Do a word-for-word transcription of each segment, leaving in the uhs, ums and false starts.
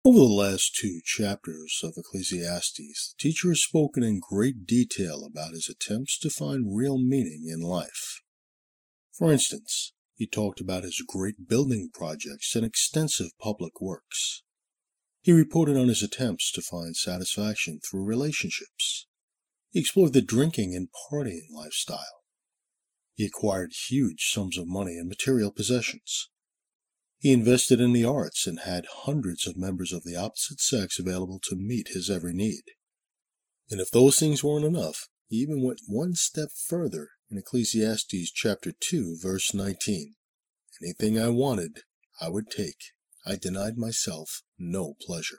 Over the last two chapters of Ecclesiastes, the teacher has spoken in great detail about his attempts to find real meaning in life. For instance, he talked about his great building projects and extensive public works. He reported on his attempts to find satisfaction through relationships. He explored the drinking and partying lifestyle. He acquired huge sums of money and material possessions. He invested in the arts and had hundreds of members of the opposite sex available to meet his every need. And if those things weren't enough, he even went one step further in Ecclesiastes chapter two, verse nineteen. Anything I wanted, I would take. I denied myself no pleasure.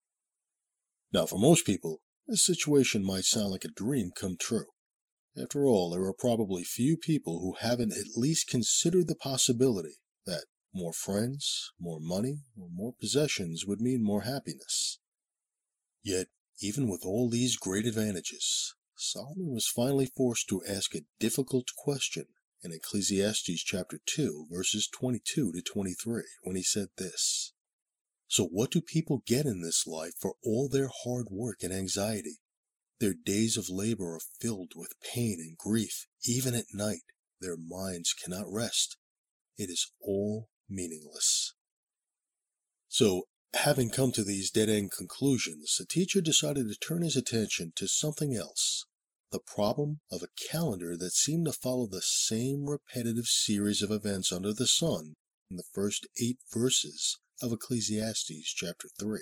Now, for most people, this situation might sound like a dream come true. After all, there are probably few people who haven't at least considered the possibility that more friends, more money, or more possessions would mean more happiness. Yet, even with all these great advantages, Solomon was finally forced to ask a difficult question in Ecclesiastes chapter two, verses twenty-two to twenty-three, when he said this: "So what do people get in this life for all their hard work and anxiety? Their days of labor are filled with pain and grief. Even at night, their minds cannot rest. It is all meaningless." So, having come to these dead-end conclusions, the teacher decided to turn his attention to something else: the problem of a calendar that seemed to follow the same repetitive series of events under the sun in the first eight verses of Ecclesiastes chapter three.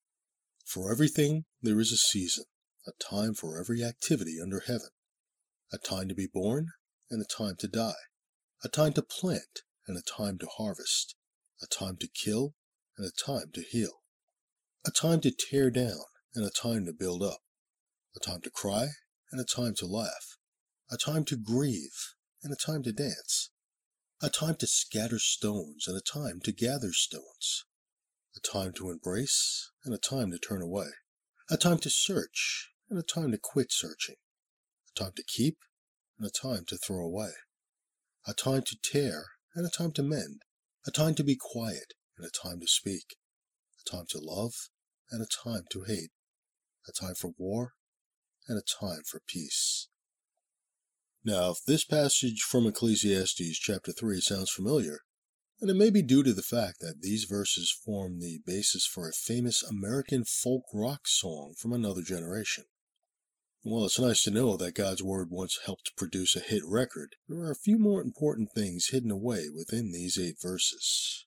For everything there is a season, a time for every activity under heaven, a time to be born and a time to die, a time to plant and a time to harvest, a time to kill and a time to heal, a time to tear down and a time to build up, a time to cry and a time to laugh, a time to grieve and a time to dance, a time to scatter stones and a time to gather stones, a time to embrace and a time to turn away, a time to search and a time to quit searching, a time to keep and a time to throw away, a time to tear and a time to mend, a time to be quiet and a time to speak, a time to love and a time to hate, a time for war and a time for peace. Now, if this passage from Ecclesiastes chapter three sounds familiar, then it may be due to the fact that these verses form the basis for a famous American folk rock song from another generation. While it's nice to know that God's Word once helped produce a hit record, there are a few more important things hidden away within these eight verses.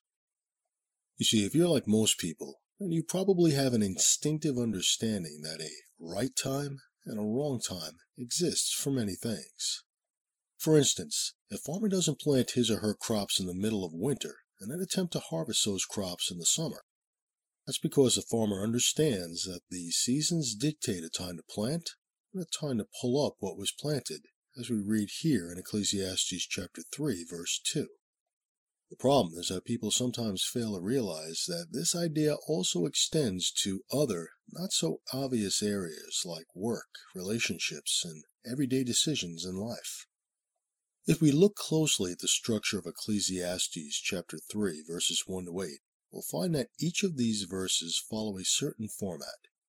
You see, if you're like most people, then you probably have an instinctive understanding that a right time and a wrong time exists for many things. For instance, a farmer doesn't plant his or her crops in the middle of winter and then attempt to harvest those crops in the summer. That's because the farmer understands that the seasons dictate a time to plant and a time to pull up what was planted, as we read here in Ecclesiastes chapter three, verse two. The problem is that people sometimes fail to realize that this idea also extends to other, not so obvious areas like work, relationships, and everyday decisions in life. If we look closely at the structure of Ecclesiastes chapter three, verses one to eight, we'll find that each of these verses follow a certain format.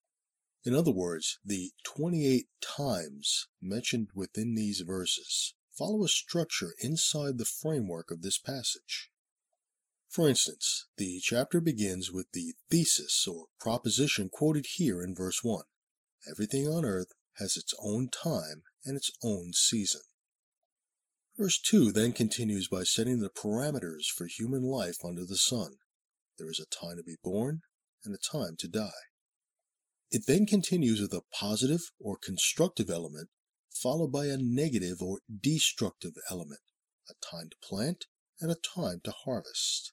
In other words, the twenty-eight times mentioned within these verses follow a structure inside the framework of this passage. For instance, the chapter begins with the thesis or proposition quoted here in verse one. Everything on earth has its own time and its own season. Verse two then continues by setting the parameters for human life under the sun. There is a time to be born and a time to die. It then continues with a positive or constructive element, followed by a negative or destructive element, a time to plant and a time to harvest.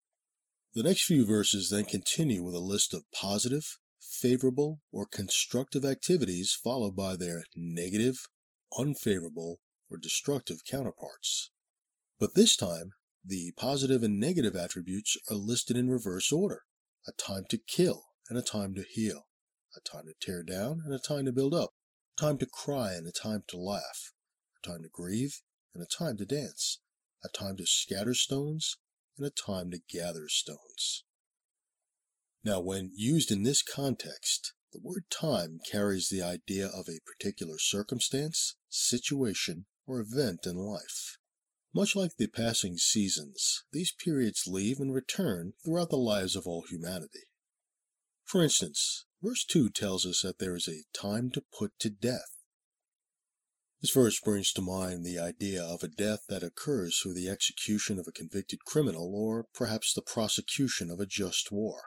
The next few verses then continue with a list of positive, favorable, or constructive activities, followed by their negative, unfavorable, or destructive counterparts. But this time, the positive and negative attributes are listed in reverse order: a time to kill and a time to heal, a time to tear down and a time to build up, a time to cry and a time to laugh, a time to grieve and a time to dance, a time to scatter stones and a time to gather stones. Now, when used in this context, the word time carries the idea of a particular circumstance, situation, or event in life. Much like the passing seasons, these periods leave and return throughout the lives of all humanity. For instance, verse two tells us that there is a time to put to death. This verse brings to mind the idea of a death that occurs through the execution of a convicted criminal or perhaps the prosecution of a just war.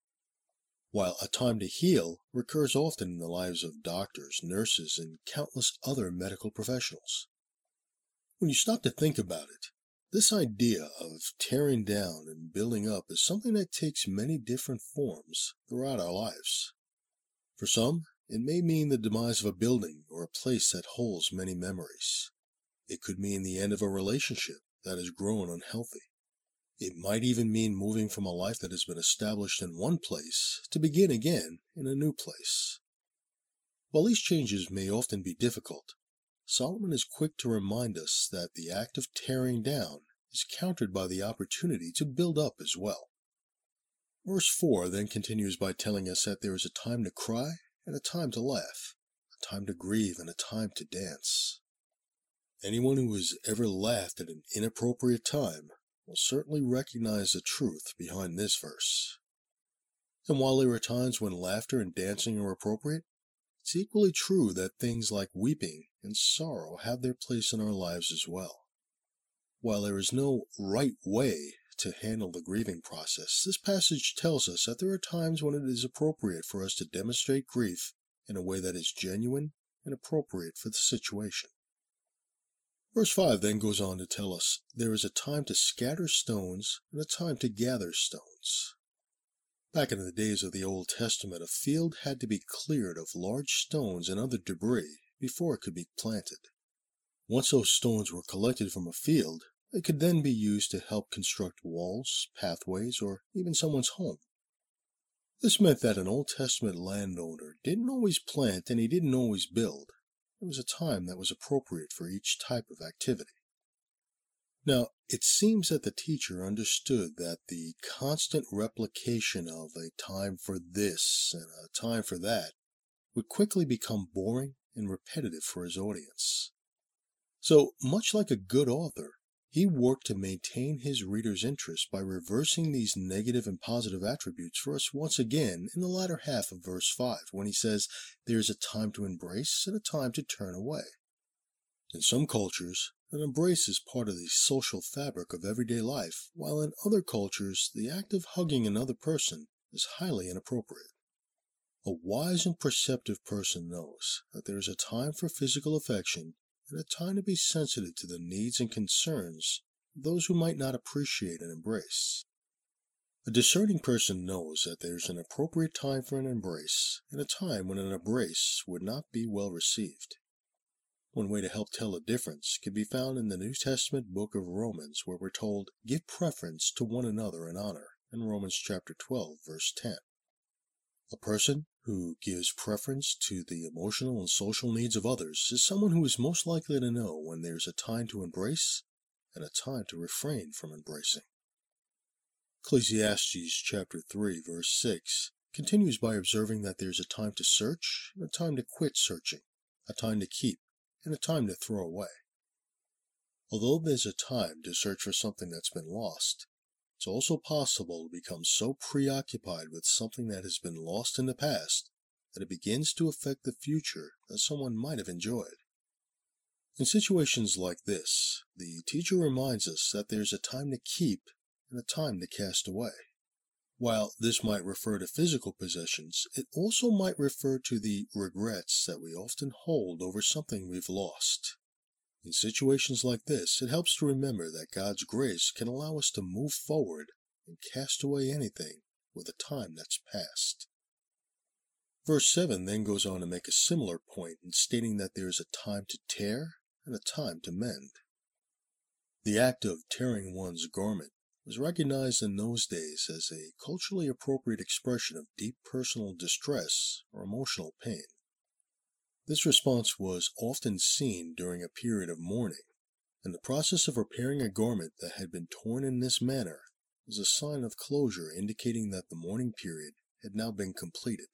While a time to heal recurs often in the lives of doctors, nurses, and countless other medical professionals. When you stop to think about it, this idea of tearing down and building up is something that takes many different forms throughout our lives. For some, it may mean the demise of a building or a place that holds many memories. It could mean the end of a relationship that has grown unhealthy. It might even mean moving from a life that has been established in one place to begin again in a new place. While these changes may often be difficult, Solomon is quick to remind us that the act of tearing down is countered by the opportunity to build up as well. Verse four then continues by telling us that there is a time to cry and a time to laugh, a time to grieve and a time to dance. Anyone who has ever laughed at an inappropriate time will certainly recognize the truth behind this verse. And while there are times when laughter and dancing are appropriate, it's equally true that things like weeping and sorrow have their place in our lives as well. While there is no right way to handle the grieving process, this passage tells us that there are times when it is appropriate for us to demonstrate grief in a way that is genuine and appropriate for the situation. Verse five then goes on to tell us there is a time to scatter stones and a time to gather stones. Back in the days of the Old Testament, a field had to be cleared of large stones and other debris before it could be planted. Once those stones were collected from a field, they could then be used to help construct walls, pathways, or even someone's home. This meant that an Old Testament landowner didn't always plant and he didn't always build. There was a time that was appropriate for each type of activity. Now, it seems that the teacher understood that the constant replication of a time for this and a time for that would quickly become boring and repetitive for his audience. So, much like a good author, he worked to maintain his readers' interest by reversing these negative and positive attributes for us once again in the latter half of verse five, when he says, "There is a time to embrace and a time to turn away." In some cultures, an embrace is part of the social fabric of everyday life, while in other cultures, the act of hugging another person is highly inappropriate. A wise and perceptive person knows that there is a time for physical affection and a time to be sensitive to the needs and concerns of those who might not appreciate an embrace. A discerning person knows that there is an appropriate time for an embrace and a time when an embrace would not be well received. One way to help tell the difference can be found in the New Testament book of Romans, where we're told, "Give preference to one another in honor," in Romans chapter twelve, verse ten. A person who gives preference to the emotional and social needs of others is someone who is most likely to know when there's a time to embrace and a time to refrain from embracing. Ecclesiastes chapter three, verse six continues by observing that there's a time to search and a time to quit searching, a time to keep and a time to throw away. Although there's a time to search for something that's been lost, it's also possible to become so preoccupied with something that has been lost in the past that it begins to affect the future that someone might have enjoyed. In situations like this, the teacher reminds us that there's a time to keep and a time to cast away. While this might refer to physical possessions, it also might refer to the regrets that we often hold over something we've lost. In situations like this, it helps to remember that God's grace can allow us to move forward and cast away anything with a time that's past. Verse seven then goes on to make a similar point in stating that there is a time to tear and a time to mend. The act of tearing one's garment was recognized in those days as a culturally appropriate expression of deep personal distress or emotional pain. This response was often seen during a period of mourning, and the process of repairing a garment that had been torn in this manner was a sign of closure, indicating that the mourning period had now been completed.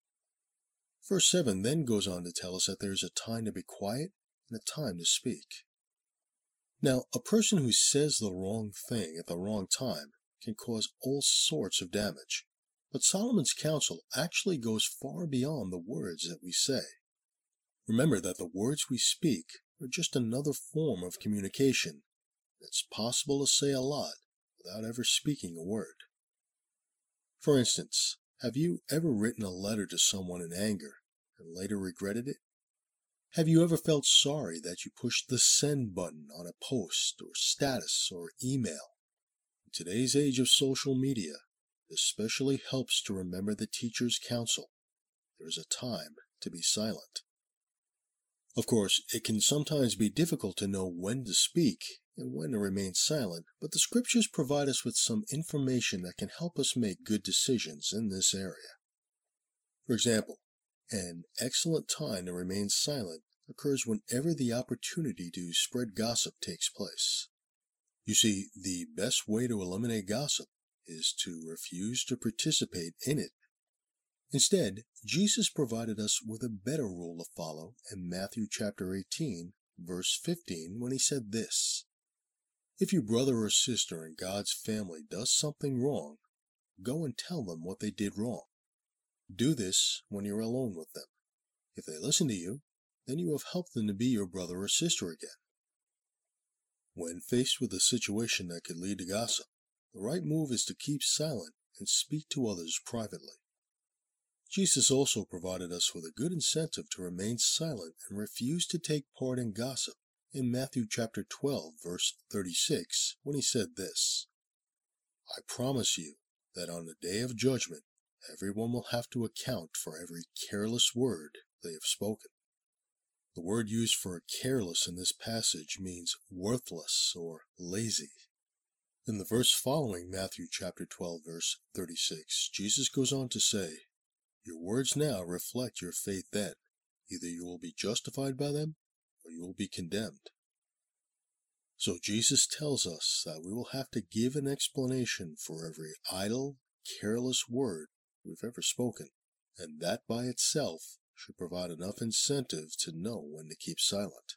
Verse seven then goes on to tell us that there is a time to be quiet and a time to speak. Now, a person who says the wrong thing at the wrong time can cause all sorts of damage, but Solomon's counsel actually goes far beyond the words that we say. Remember that the words we speak are just another form of communication. It's possible to say a lot without ever speaking a word. For instance, have you ever written a letter to someone in anger and later regretted it? Have you ever felt sorry that you pushed the send button on a post or status or email? In today's age of social media, it especially helps to remember the teacher's counsel. There is a time to be silent. Of course, it can sometimes be difficult to know when to speak and when to remain silent, but the scriptures provide us with some information that can help us make good decisions in this area. For example, an excellent time to remain silent occurs whenever the opportunity to spread gossip takes place. You see, the best way to eliminate gossip is to refuse to participate in it. Instead, Jesus provided us with a better rule to follow in Matthew chapter eighteen, verse fifteen, when he said this: "If your brother or sister in God's family does something wrong, go and tell them what they did wrong. Do this when you're alone with them. If they listen to you, then you have helped them to be your brother or sister again." When faced with a situation that could lead to gossip, the right move is to keep silent and speak to others privately. Jesus also provided us with a good incentive to remain silent and refuse to take part in gossip in Matthew chapter twelve, verse thirty-six, when he said this: "I promise you that on the day of judgment, everyone will have to account for every careless word they have spoken." The word used for careless in this passage means worthless or lazy. In the verse following Matthew chapter twelve, verse thirty-six, Jesus goes on to say, "Your words now reflect your faith then. Either you will be justified by them, or you will be condemned." So Jesus tells us that we will have to give an explanation for every idle, careless word we've ever spoken, and that by itself should provide enough incentive to know when to keep silent.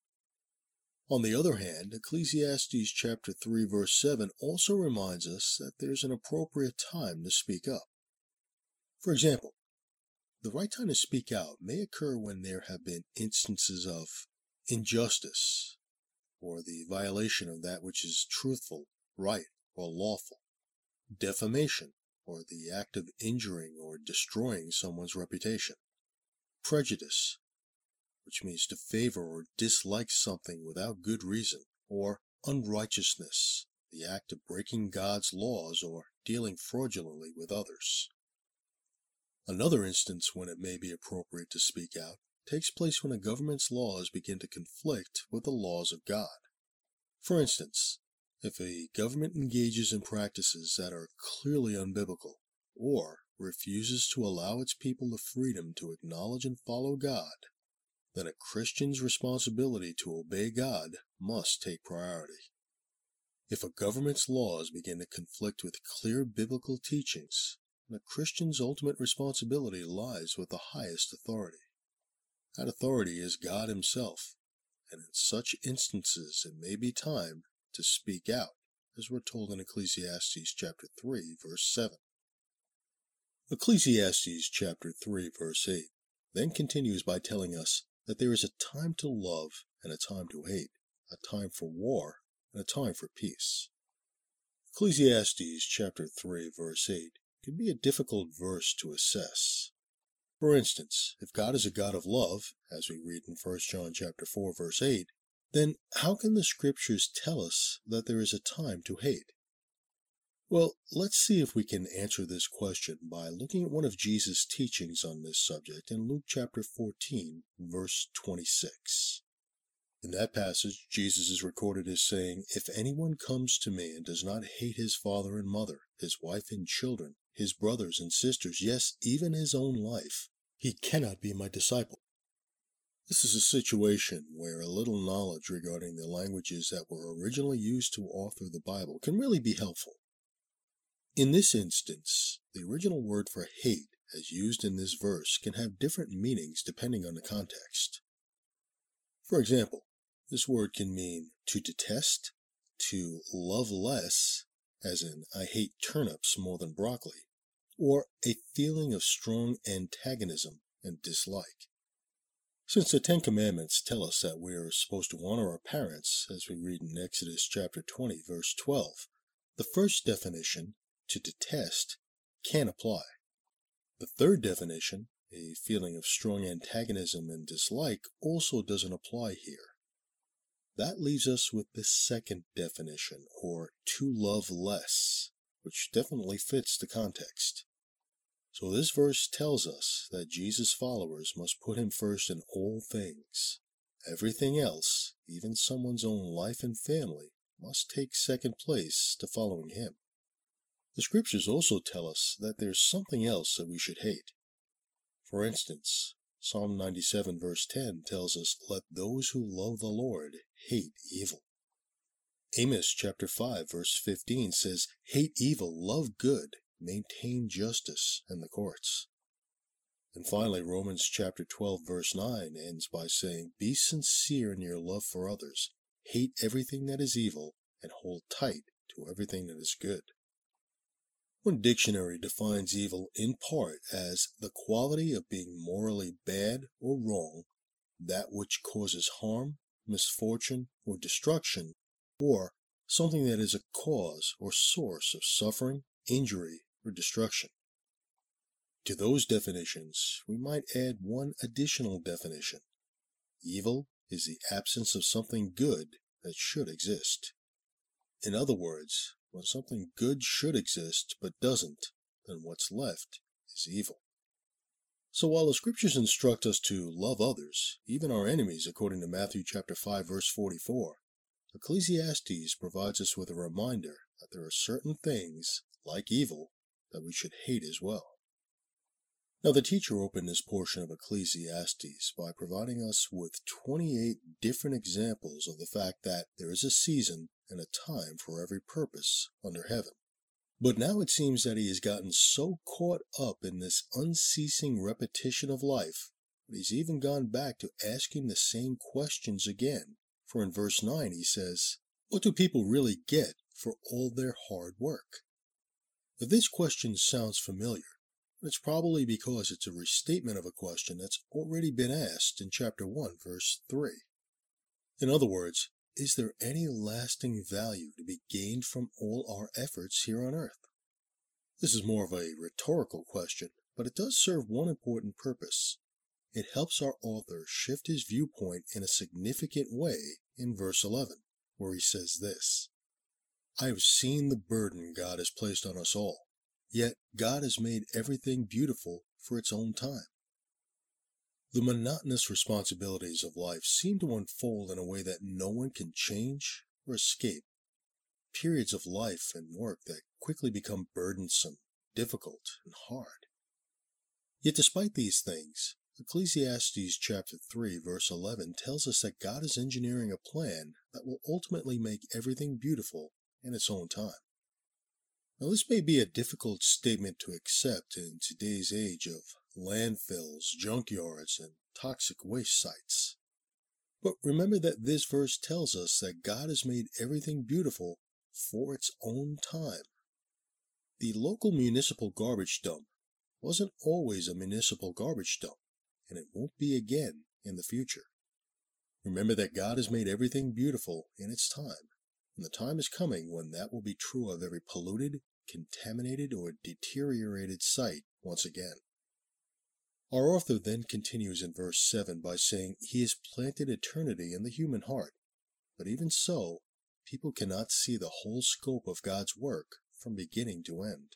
On the other hand, Ecclesiastes chapter three, verse seven also reminds us that there's an appropriate time to speak up. For example, the right time to speak out may occur when there have been instances of injustice, or the violation of that which is truthful, right, or lawful, defamation, or the act of injuring or destroying someone's reputation, prejudice, which means to favor or dislike something without good reason, or unrighteousness, the act of breaking God's laws or dealing fraudulently with others. Another instance when it may be appropriate to speak out takes place when a government's laws begin to conflict with the laws of God. For instance, if a government engages in practices that are clearly unbiblical, or refuses to allow its people the freedom to acknowledge and follow God, then a Christian's responsibility to obey God must take priority. If a government's laws begin to conflict with clear biblical teachings, then a Christian's ultimate responsibility lies with the highest authority. That authority is God himself, and in such instances it may be time to speak out, as we're told in Ecclesiastes chapter three, verse seven. Ecclesiastes chapter three, verse eight then continues by telling us that there is a time to love and a time to hate, a time for war and a time for peace. Ecclesiastes chapter three, verse eight can be a difficult verse to assess. For instance, if God is a God of love, as we read in First John chapter four, verse eight, then how can the scriptures tell us that there is a time to hate? Well, let's see if we can answer this question by looking at one of Jesus' teachings on this subject in Luke chapter fourteen, verse twenty-six. In that passage, Jesus is recorded as saying, "If anyone comes to me and does not hate his father and mother, his wife and children, his brothers and sisters, yes, even his own life, he cannot be my disciple." This is a situation where a little knowledge regarding the languages that were originally used to author the Bible can really be helpful. In this instance, the original word for hate, as used in this verse, can have different meanings depending on the context. For example, this word can mean to detest, to love less, as in I hate turnips more than broccoli, or a feeling of strong antagonism and dislike. Since the Ten Commandments tell us that we are supposed to honor our parents, as we read in Exodus chapter twenty, verse twelve, the first definition, to detest, can apply. The third definition, a feeling of strong antagonism and dislike, also doesn't apply here. That leaves us with the second definition, or to love less, which definitely fits the context. So this verse tells us that Jesus' followers must put him first in all things. Everything else, even someone's own life and family, must take second place to following him. The scriptures also tell us that there's something else that we should hate. For instance, Psalm ninety-seven verse ten tells us, let those who love the Lord hate evil. Amos chapter five verse fifteen says, hate evil, love good, maintain justice in the courts. And finally, Romans chapter twelve verse nine ends by saying, be sincere in your love for others, hate everything that is evil, and hold tight to everything that is good. One dictionary defines evil in part as the quality of being morally bad or wrong, that which causes harm, misfortune, or destruction, or something that is a cause or source of suffering, injury, or destruction. To those definitions, we might add one additional definition. Evil is the absence of something good that should exist. In other words, when something good should exist but doesn't, then what's left is evil. So while the scriptures instruct us to love others, even our enemies, according to Matthew chapter five verse forty-four, Ecclesiastes provides us with a reminder that there are certain things, like evil, that we should hate as well. Now the teacher opened this portion of Ecclesiastes by providing us with twenty-eight different examples of the fact that there is a season and a time for every purpose under heaven. But now it seems that he has gotten so caught up in this unceasing repetition of life that he's even gone back to asking the same questions again. For in verse nine he says, what do people really get for all their hard work? If this question sounds familiar, it's probably because it's a restatement of a question that's already been asked in chapter one, verse three. In other words, is there any lasting value to be gained from all our efforts here on earth? This is more of a rhetorical question, but it does serve one important purpose. It helps our author shift his viewpoint in a significant way in verse eleven, where he says this, I have seen the burden God has placed on us all, yet God has made everything beautiful for its own time. The monotonous responsibilities of life seem to unfold in a way that no one can change or escape. Periods of life and work that quickly become burdensome, difficult, and hard. Yet despite these things, Ecclesiastes chapter three verse eleven tells us that God is engineering a plan that will ultimately make everything beautiful in its own time. Now this may be a difficult statement to accept in today's age of landfills, junkyards, and toxic waste sites. But remember that this verse tells us that God has made everything beautiful for its own time. The local municipal garbage dump wasn't always a municipal garbage dump, and it won't be again in the future. Remember that God has made everything beautiful in its time, and the time is coming when that will be true of every polluted, contaminated, or deteriorated site once again. Our author then continues in verse seven by saying, He has planted eternity in the human heart, but even so, people cannot see the whole scope of God's work from beginning to end.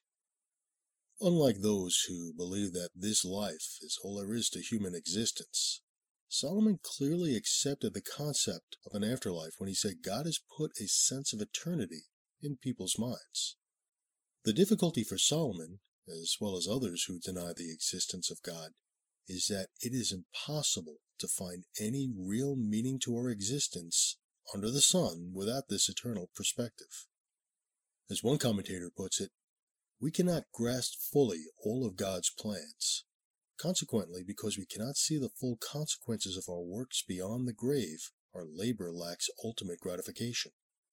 Unlike those who believe that this life is all there is to human existence, Solomon clearly accepted the concept of an afterlife when he said God has put a sense of eternity in people's minds. The difficulty for Solomon, as well as others who deny the existence of God, is that it is impossible to find any real meaning to our existence under the sun without this eternal perspective. As one commentator puts it, we cannot grasp fully all of God's plans. Consequently, because we cannot see the full consequences of our works beyond the grave, our labor lacks ultimate gratification.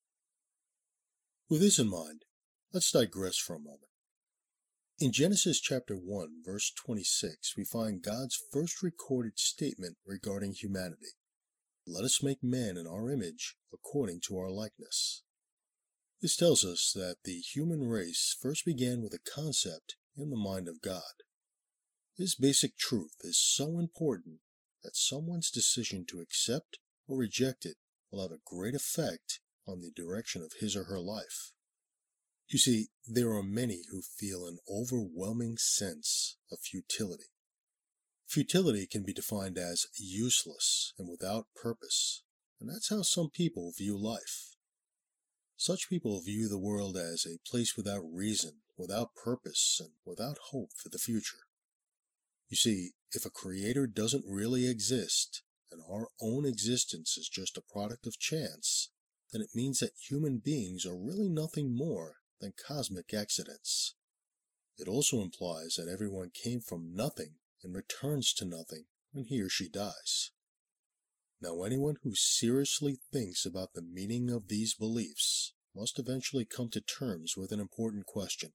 With this in mind, let's digress for a moment. In Genesis chapter one, verse twenty-six, we find God's first recorded statement regarding humanity. Let us make man in our image, according to our likeness. This tells us that the human race first began with a concept in the mind of God. This basic truth is so important that someone's decision to accept or reject it will have a great effect on the direction of his or her life. You see, there are many who feel an overwhelming sense of futility. Futility can be defined as useless and without purpose, and that's how some people view life. Such people view the world as a place without reason, without purpose, and without hope for the future. You see, if a creator doesn't really exist, and our own existence is just a product of chance, then it means that human beings are really nothing more than cosmic accidents. It also implies that everyone came from nothing and returns to nothing when he or she dies. Now, anyone who seriously thinks about the meaning of these beliefs must eventually come to terms with an important question.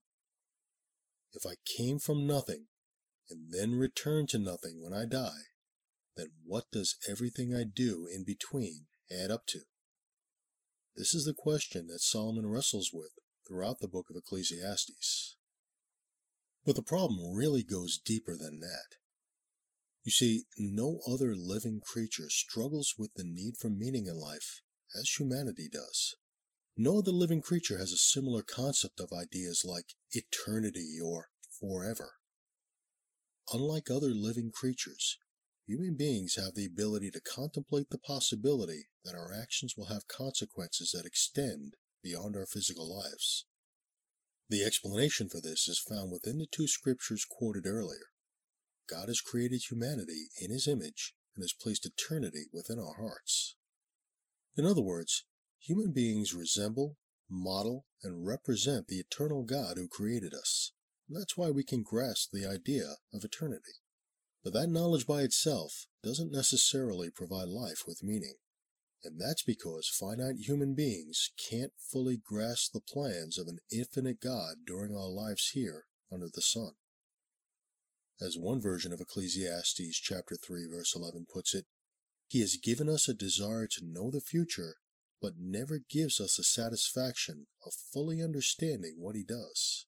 If I came from nothing and then return to nothing when I die, then what does everything I do in between add up to? This is the question that Solomon wrestles with throughout the book of Ecclesiastes. But the problem really goes deeper than that. You see, no other living creature struggles with the need for meaning in life as humanity does. No other living creature has a similar concept of ideas like eternity or forever. Unlike other living creatures, human beings have the ability to contemplate the possibility that our actions will have consequences that extend beyond our physical lives. The explanation for this is found within the two scriptures quoted earlier. God has created humanity in His image and has placed eternity within our hearts. In other words, human beings resemble, model, and represent the eternal God who created us. And that's why we can grasp the idea of eternity. But that knowledge by itself doesn't necessarily provide life with meaning. And that's because finite human beings can't fully grasp the plans of an infinite God during our lives here under the sun. As one version of Ecclesiastes chapter three verse eleven puts it, He has given us a desire to know the future, but never gives us the satisfaction of fully understanding what He does.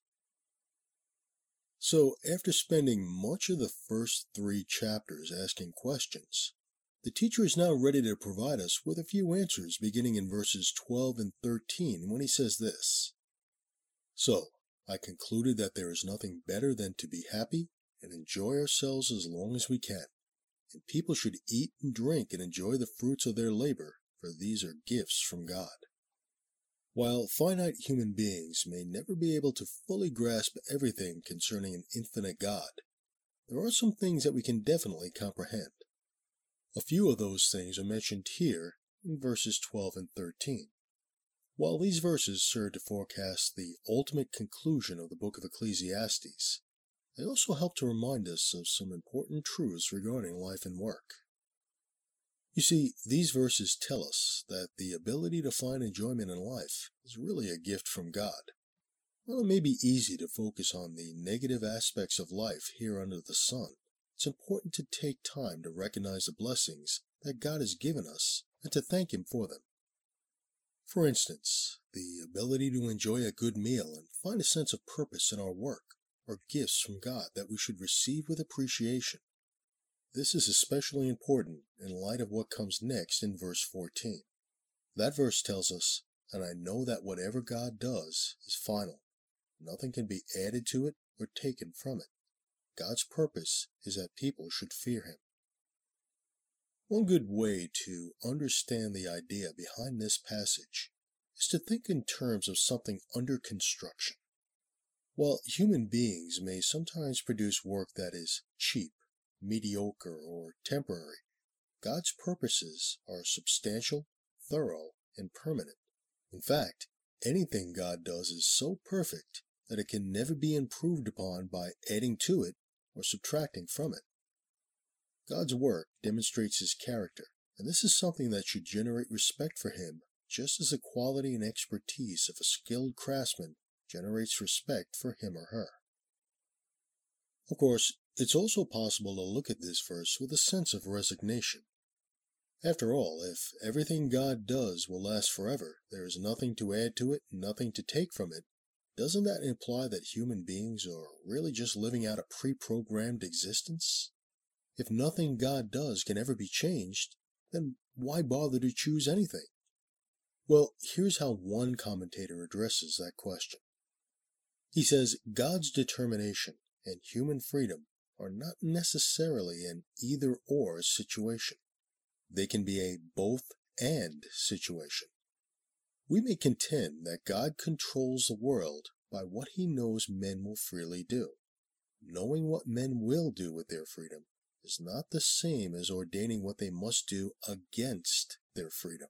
So, after spending much of the first three chapters asking questions, the teacher is now ready to provide us with a few answers beginning in verses twelve and thirteen when he says this. So, I concluded that there is nothing better than to be happy and enjoy ourselves as long as we can, and people should eat and drink and enjoy the fruits of their labor, for these are gifts from God. While finite human beings may never be able to fully grasp everything concerning an infinite God, there are some things that we can definitely comprehend. A few of those things are mentioned here in verses twelve and thirteen. While these verses serve to forecast the ultimate conclusion of the book of Ecclesiastes, they also help to remind us of some important truths regarding life and work. You see, these verses tell us that the ability to find enjoyment in life is really a gift from God. While it may be easy to focus on the negative aspects of life here under the sun, it's important to take time to recognize the blessings that God has given us and to thank Him for them. For instance, the ability to enjoy a good meal and find a sense of purpose in our work are gifts from God that we should receive with appreciation. This is especially important in light of what comes next in verse fourteen. That verse tells us, "And I know that whatever God does is final. Nothing can be added to it or taken from it. God's purpose is that people should fear Him." One good way to understand the idea behind this passage is to think in terms of something under construction. While human beings may sometimes produce work that is cheap, mediocre, or temporary, God's purposes are substantial, thorough, and permanent. In fact, anything God does is so perfect, that it can never be improved upon by adding to it or subtracting from it. God's work demonstrates His character, and this is something that should generate respect for Him, just as the quality and expertise of a skilled craftsman generates respect for him or her. Of course, it's also possible to look at this verse with a sense of resignation. After all, if everything God does will last forever, there is nothing to add to it, nothing to take from it, doesn't that imply that human beings are really just living out a pre-programmed existence? If nothing God does can ever be changed, then why bother to choose anything? Well, here's how one commentator addresses that question. He says God's determination and human freedom are not necessarily an either-or situation. They can be a both-and situation. We may contend that God controls the world by what He knows men will freely do. Knowing what men will do with their freedom is not the same as ordaining what they must do against their freedom.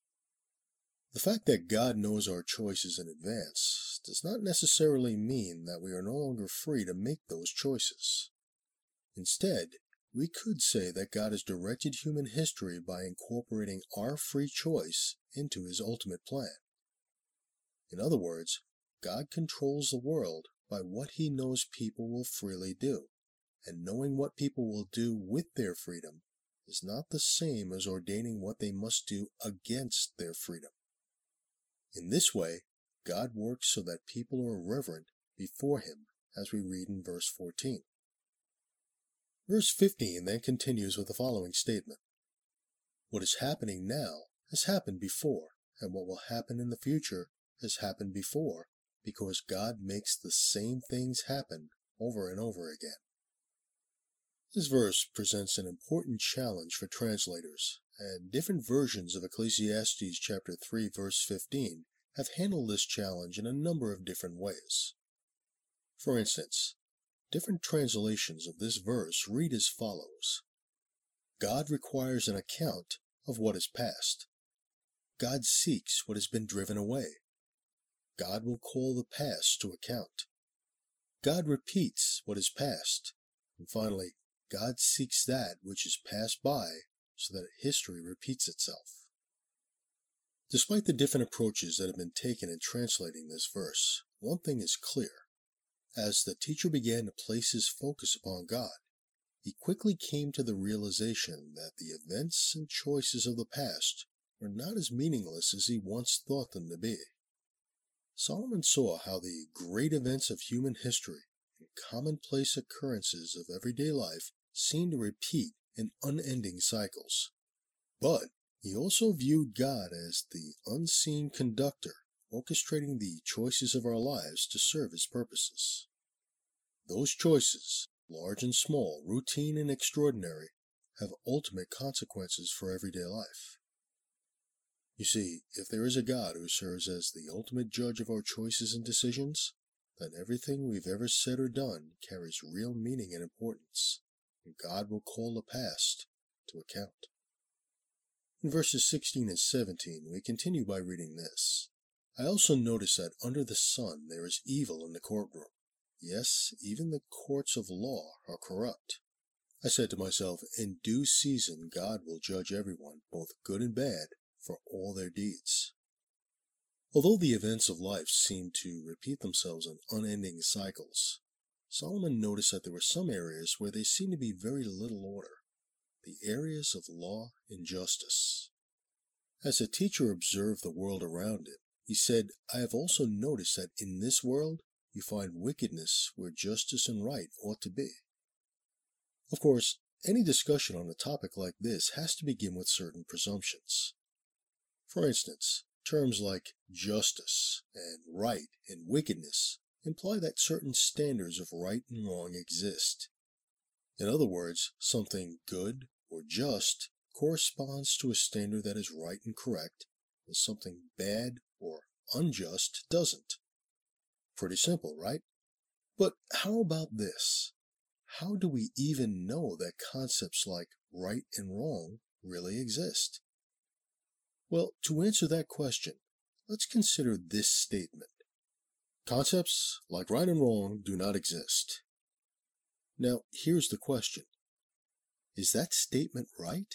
The fact that God knows our choices in advance does not necessarily mean that we are no longer free to make those choices. Instead, we could say that God has directed human history by incorporating our free choice into His ultimate plan. In other words, God controls the world by what He knows people will freely do, and knowing what people will do with their freedom is not the same as ordaining what they must do against their freedom. In this way, God works so that people are reverent before Him, as we read in verse fourteen. Verse fifteen then continues with the following statement. What is happening now has happened before, and what will happen in the future has happened before, because God makes the same things happen over and over again. This verse presents an important challenge for translators, and different versions of Ecclesiastes chapter three verse fifteen have handled this challenge in a number of different ways. For instance, different translations of this verse read as follows. God requires an account of what is past. God seeks what has been driven away. God will call the past to account. God repeats what is past. And finally, God seeks that which is passed by so that history repeats itself. Despite the different approaches that have been taken in translating this verse, one thing is clear. As the teacher began to place his focus upon God, he quickly came to the realization that the events and choices of the past were not as meaningless as he once thought them to be. Solomon saw how the great events of human history and commonplace occurrences of everyday life seem to repeat in unending cycles. But he also viewed God as the unseen conductor orchestrating the choices of our lives to serve His purposes. Those choices, large and small, routine and extraordinary, have ultimate consequences for everyday life. You see, if there is a God who serves as the ultimate judge of our choices and decisions, then everything we've ever said or done carries real meaning and importance, and God will call the past to account. In verses sixteen and seventeen, we continue by reading this. I also notice that under the sun there is evil in the courtroom. Yes, even the courts of law are corrupt. I said to myself, in due season God will judge everyone, both good and bad, for all their deeds. Although the events of life seem to repeat themselves in unending cycles, Solomon noticed that there were some areas where there seemed to be very little order, the areas of law and justice. As the teacher observed the world around him, he said, I have also noticed that in this world you find wickedness where justice and right ought to be. Of course, any discussion on a topic like this has to begin with certain presumptions. For instance, terms like justice and right and wickedness imply that certain standards of right and wrong exist. In other words, something good or just corresponds to a standard that is right and correct, and something bad or unjust doesn't. Pretty simple, right? But how about this? How do we even know that concepts like right and wrong really exist? Well, to answer that question, let's consider this statement. Concepts like right and wrong do not exist. Now, here's the question. Is that statement right?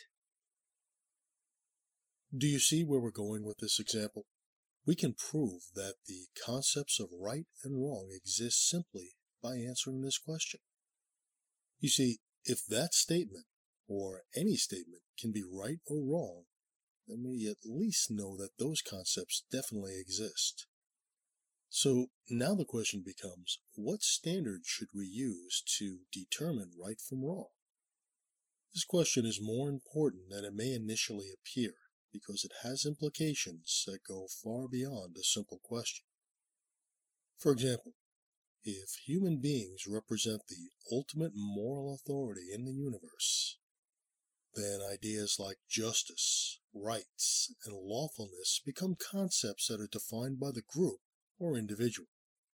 Do you see where we're going with this example? We can prove that the concepts of right and wrong exist simply by answering this question. You see, if that statement, or any statement, can be right or wrong, then we at least know that those concepts definitely exist. So now the question becomes, what standard should we use to determine right from wrong? This question is more important than it may initially appear, because it has implications that go far beyond a simple question. For example, if human beings represent the ultimate moral authority in the universe, then ideas like justice, rights, and lawfulness become concepts that are defined by the group or individual.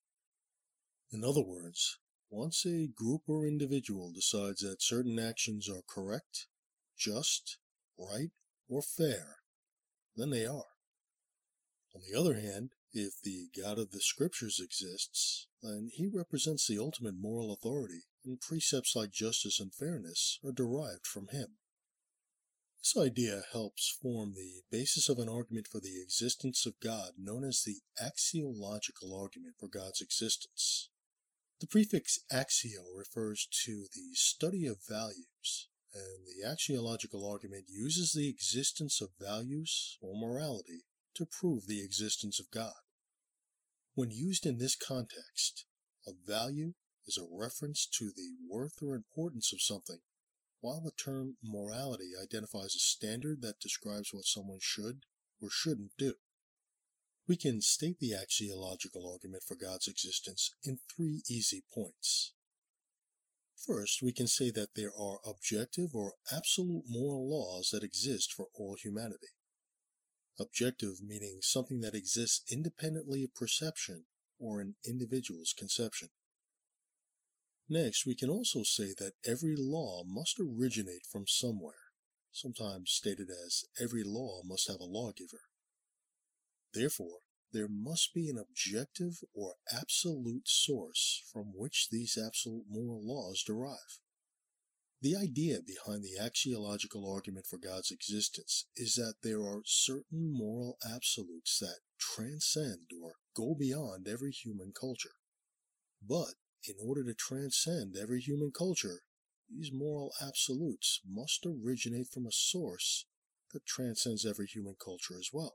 In other words, once a group or individual decides that certain actions are correct, just, right, or fair, then they are. On the other hand, if the God of the Scriptures exists, then he represents the ultimate moral authority, and precepts like justice and fairness are derived from him. This idea helps form the basis of an argument for the existence of God known as the axiological argument for God's existence. The prefix axio refers to the study of values, and the axiological argument uses the existence of values or morality to prove the existence of God. When used in this context, a value is a reference to the worth or importance of something, while the term morality identifies a standard that describes what someone should or shouldn't do. We can state the axiological argument for God's existence in three easy points. First, we can say that there are objective or absolute moral laws that exist for all humanity. Objective meaning something that exists independently of perception or an individual's conception. Next, we can also say that every law must originate from somewhere, sometimes stated as every law must have a lawgiver. Therefore, there must be an objective or absolute source from which these absolute moral laws derive. The idea behind the axiological argument for God's existence is that there are certain moral absolutes that transcend or go beyond every human culture. But in order to transcend every human culture, these moral absolutes must originate from a source that transcends every human culture as well.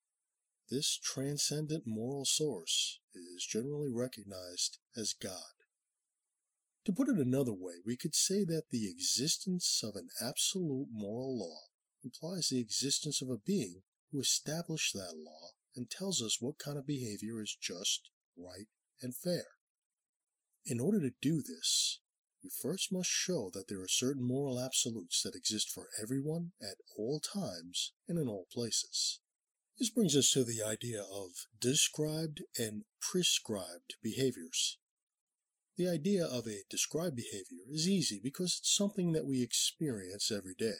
This transcendent moral source is generally recognized as God. To put it another way, we could say that the existence of an absolute moral law implies the existence of a being who established that law and tells us what kind of behavior is just, right, and fair. In order to do this, we first must show that there are certain moral absolutes that exist for everyone at all times and in all places. This brings us to the idea of described and prescribed behaviors. The idea of a described behavior is easy because it's something that we experience every day.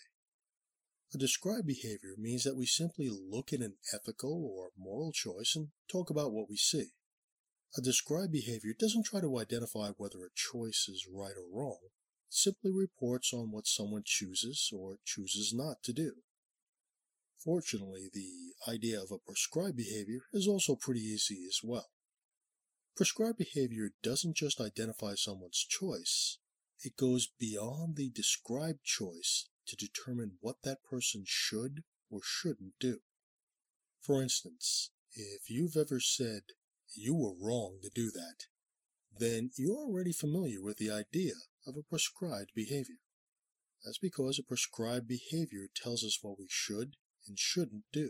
A described behavior means that we simply look at an ethical or moral choice and talk about what we see. A described behavior doesn't try to identify whether a choice is right or wrong. It simply reports on what someone chooses or chooses not to do. Fortunately, the idea of a prescribed behavior is also pretty easy as well. Prescribed behavior doesn't just identify someone's choice, it goes beyond the described choice to determine what that person should or shouldn't do. For instance, if you've ever said, "You were wrong to do that," then you're already familiar with the idea of a prescribed behavior. That's because a prescribed behavior tells us what we should and shouldn't do.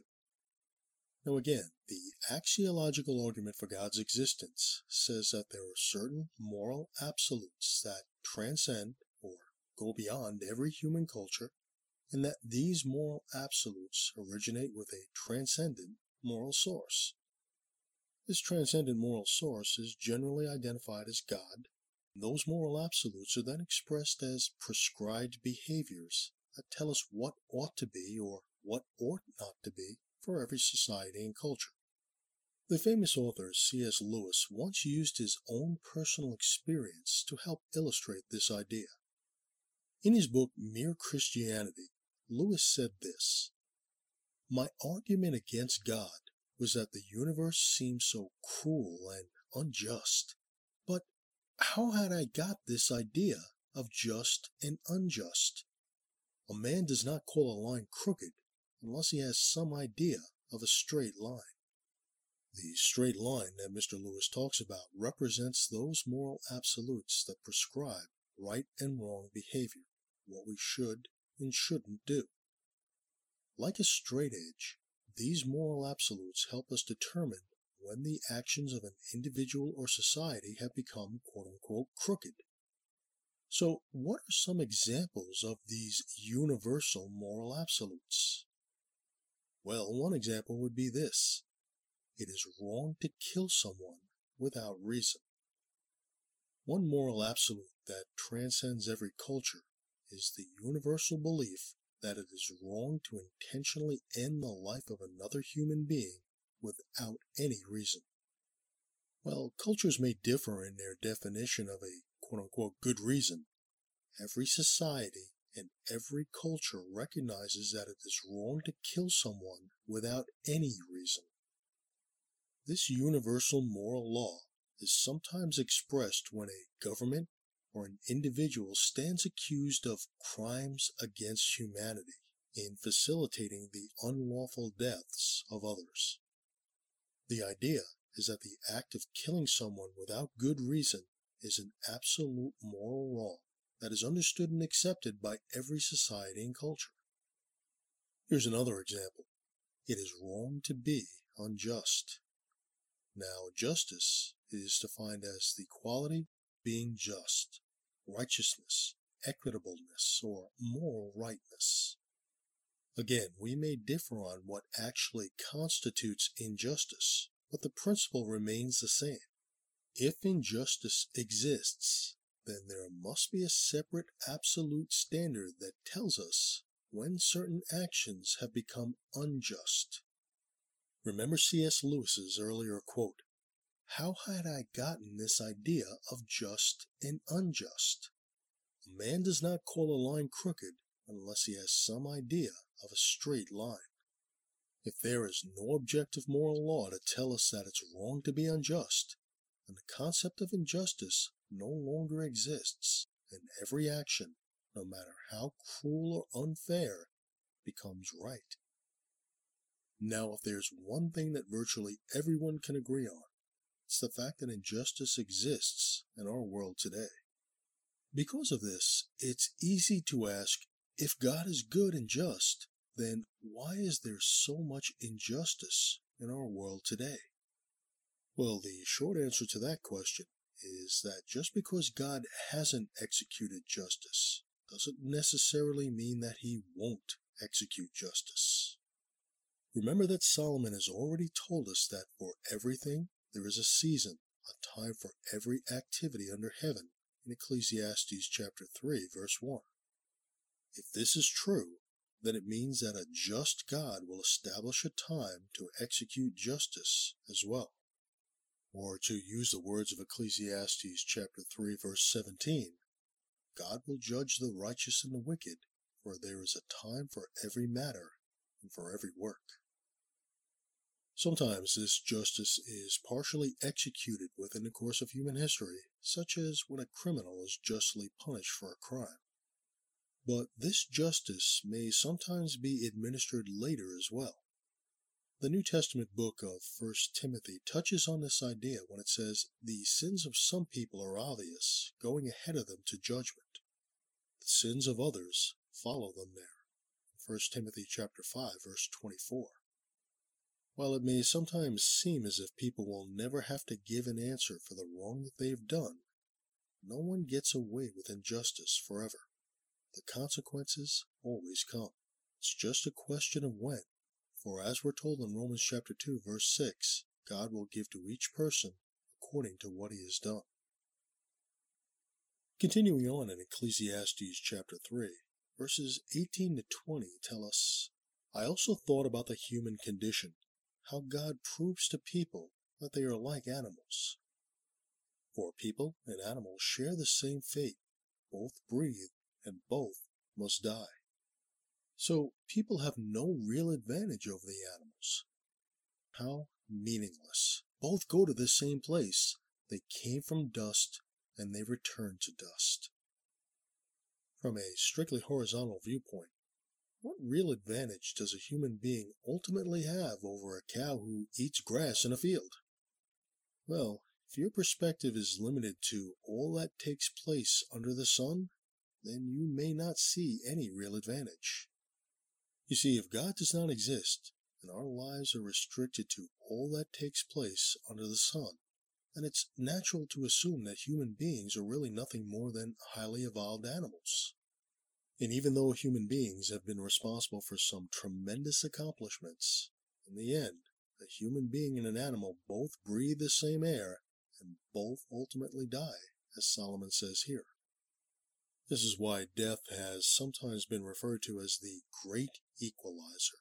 Now again, the axiological argument for God's existence says that there are certain moral absolutes that transcend or go beyond every human culture, and that these moral absolutes originate with a transcendent moral source. This transcendent moral source is generally identified as God. Those moral absolutes are then expressed as prescribed behaviors that tell us what ought to be or what ought not to be for every society and culture. The famous author C S Lewis once used his own personal experience to help illustrate this idea. In his book Mere Christianity, Lewis said this: "My argument against God was that the universe seemed so cruel and unjust. But how had I got this idea of just and unjust? A man does not call a line crooked unless he has some idea of a straight line." The straight line that Mister Lewis talks about represents those moral absolutes that prescribe right and wrong behavior, what we should and shouldn't do. Like a straight edge, these moral absolutes help us determine when the actions of an individual or society have become quote-unquote crooked. So, what are some examples of these universal moral absolutes? Well, one example would be this: it is wrong to kill someone without reason. One moral absolute that transcends every culture is the universal belief that it is wrong to intentionally end the life of another human being without any reason. While cultures may differ in their definition of a quote-unquote good reason, every society and every culture recognizes that it is wrong to kill someone without any reason. This universal moral law is sometimes expressed when a government or an individual stands accused of crimes against humanity in facilitating the unlawful deaths of others. The idea is that the act of killing someone without good reason is an absolute moral wrong that is understood and accepted by every society and culture. Here's another example. It is wrong to be unjust. Now, justice is defined as the quality of being just, righteousness, equitableness, or moral rightness. Again, we may differ on what actually constitutes injustice, but the principle remains the same. If injustice exists, then there must be a separate absolute standard that tells us when certain actions have become unjust. Remember C S Lewis's earlier quote, "How had I gotten this idea of just and unjust? A man does not call a line crooked unless he has some idea of a straight line." If there is no objective moral law to tell us that it's wrong to be unjust, then the concept of injustice no longer exists, and every action, no matter how cruel or unfair, becomes right. Now, if there's one thing that virtually everyone can agree on, it's the fact that injustice exists in our world today. Because of this, it's easy to ask, if God is good and just, then why is there so much injustice in our world today? Well, the short answer to that question is that just because God hasn't executed justice doesn't necessarily mean that he won't execute justice. Remember that Solomon has already told us that for everything there is a season, a time for every activity under heaven in Ecclesiastes chapter three, verse one. If this is true, then it means that a just God will establish a time to execute justice as well. Or to use the words of Ecclesiastes chapter three, verse seventeen, God will judge the righteous and the wicked, for there is a time for every matter and for every work. Sometimes this justice is partially executed within the course of human history, such as when a criminal is justly punished for a crime. But this justice may sometimes be administered later as well. The New Testament book of First Timothy touches on this idea when it says, "The sins of some people are obvious, going ahead of them to judgment. The sins of others follow them there." First Timothy chapter five, verse twenty-four. While it may sometimes seem as if people will never have to give an answer for the wrong that they've done, no one gets away with injustice forever. The consequences always come. It's just a question of when. For as we're told in Romans chapter two, verse six, God will give to each person according to what he has done. Continuing on in Ecclesiastes chapter three, verses eighteen to twenty tell us, "I also thought about the human condition. how God proves to people that they are like animals. For people and animals share the same fate. Both breathe and both must die. So people have no real advantage over the animals. How meaningless. Both go to the same place. They came from dust and they return to dust. From a strictly horizontal viewpoint, what real advantage does a human being ultimately have over a cow who eats grass in a field? Well, if your perspective is limited to all that takes place under the sun, then you may not see any real advantage. You see, if God does not exist, and our lives are restricted to all that takes place under the sun, then it's natural to assume that human beings are really nothing more than highly evolved animals. And even though human beings have been responsible for some tremendous accomplishments, in the end, a human being and an animal both breathe the same air and both ultimately die, as Solomon says here. This is why death has sometimes been referred to as the great equalizer.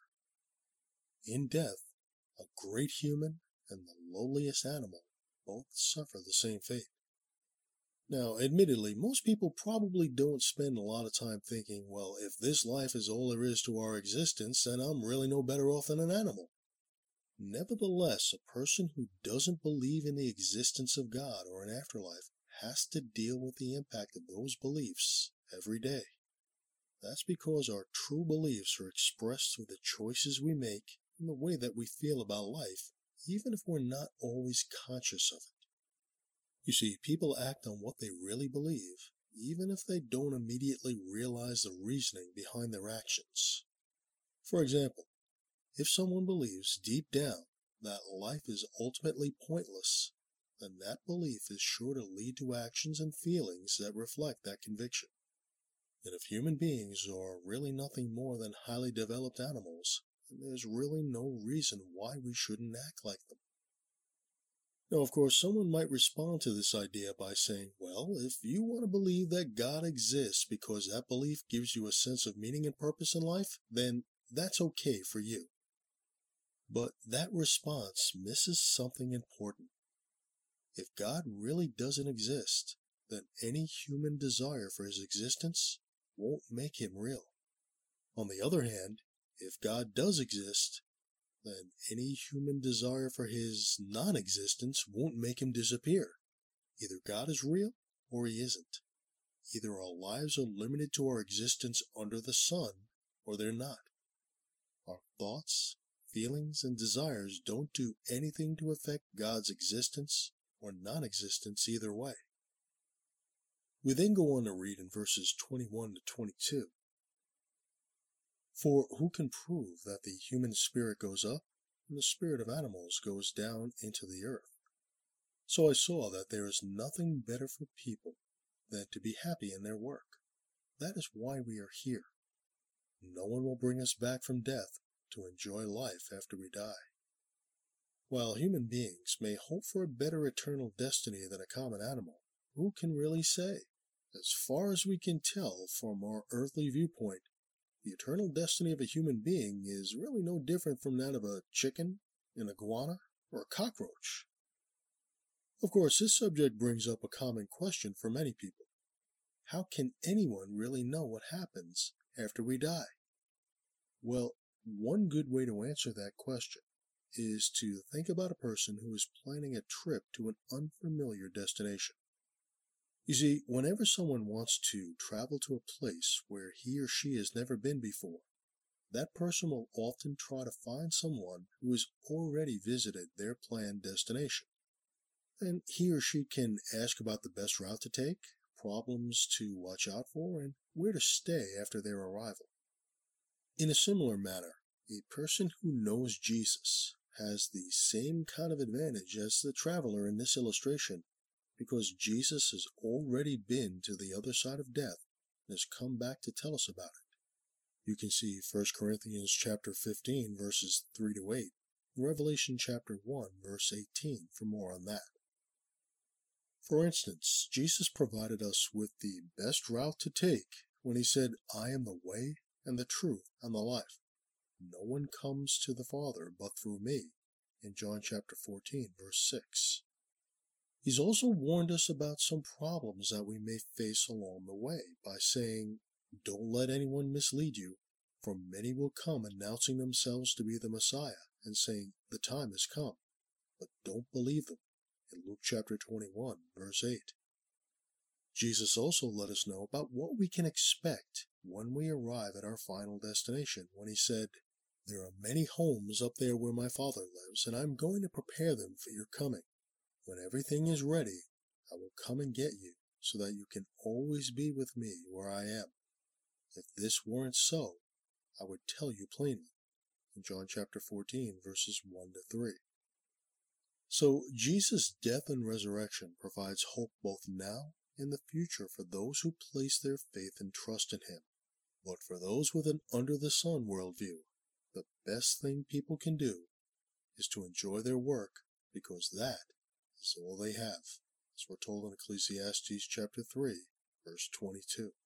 In death, a great human and the lowliest animal both suffer the same fate. Now, admittedly, most people probably don't spend a lot of time thinking, well, if this life is all there is to our existence, then I'm really no better off than an animal. Nevertheless, a person who doesn't believe in the existence of God or an afterlife has to deal with the impact of those beliefs every day. That's because our true beliefs are expressed through the choices we make and the way that we feel about life, even if we're not always conscious of it. You see, people act on what they really believe, even if they don't immediately realize the reasoning behind their actions. For example, if someone believes deep down that life is ultimately pointless, then that belief is sure to lead to actions and feelings that reflect that conviction. And if human beings are really nothing more than highly developed animals, then there's really no reason why we shouldn't act like them. Now, of course, someone might respond to this idea by saying, well, if you want to believe that God exists because that belief gives you a sense of meaning and purpose in life, then that's okay for you. But that response misses something important. If God really doesn't exist, then any human desire for his existence won't make him real. On the other hand, if God does exist, then any human desire for his non-existence won't make him disappear. Either God is real or he isn't. Either our lives are limited to our existence under the sun or they're not. Our thoughts, feelings, and desires don't do anything to affect God's existence or non-existence either way. We then go on to read in verses twenty-one to twenty-two. For who can prove that the human spirit goes up and the spirit of animals goes down into the earth? So I saw that there is nothing better for people than to be happy in their work. That is why we are here. No one will bring us back from death to enjoy life after we die. While human beings may hope for a better eternal destiny than a common animal, who can really say? As far as we can tell from our earthly viewpoint, the eternal destiny of a human being is really no different from that of a chicken, an iguana, or a cockroach. Of course, this subject brings up a common question for many people. How can anyone really know what happens after we die? Well, one good way to answer that question is to think about a person who is planning a trip to an unfamiliar destination. You see, whenever someone wants to travel to a place where he or she has never been before, that person will often try to find someone who has already visited their planned destination. And he or she can ask about the best route to take, problems to watch out for, and where to stay after their arrival. In a similar manner, a person who knows Jesus has the same kind of advantage as the traveler in this illustration, because Jesus has already been to the other side of death and has come back to tell us about it. You can see First Corinthians chapter fifteen, verses three to eight, and Revelation chapter one, verse eighteen for more on that. For instance, Jesus provided us with the best route to take when he said, I am the way and the truth and the life. No one comes to the Father but through me. in John chapter fourteen, verse six. He's also warned us about some problems that we may face along the way by saying, "Don't let anyone mislead you, for many will come announcing themselves to be the Messiah and saying, 'The time has come,' but don't believe them," in Luke chapter twenty-one, verse eight. Jesus also let us know about what we can expect when we arrive at our final destination when he said, "There are many homes up there where my Father lives, and I'm going to prepare them for your coming. When everything is ready, I will come and get you, so that you can always be with me where I am. If this weren't so, I would tell you plainly," in John chapter fourteen, verses one to three. So Jesus' death and resurrection provides hope both now and the future for those who place their faith and trust in him. But for those with an under-the-sun worldview, the best thing people can do is to enjoy their work, because that is all they have, as we're told in Ecclesiastes chapter three, verse twenty-two.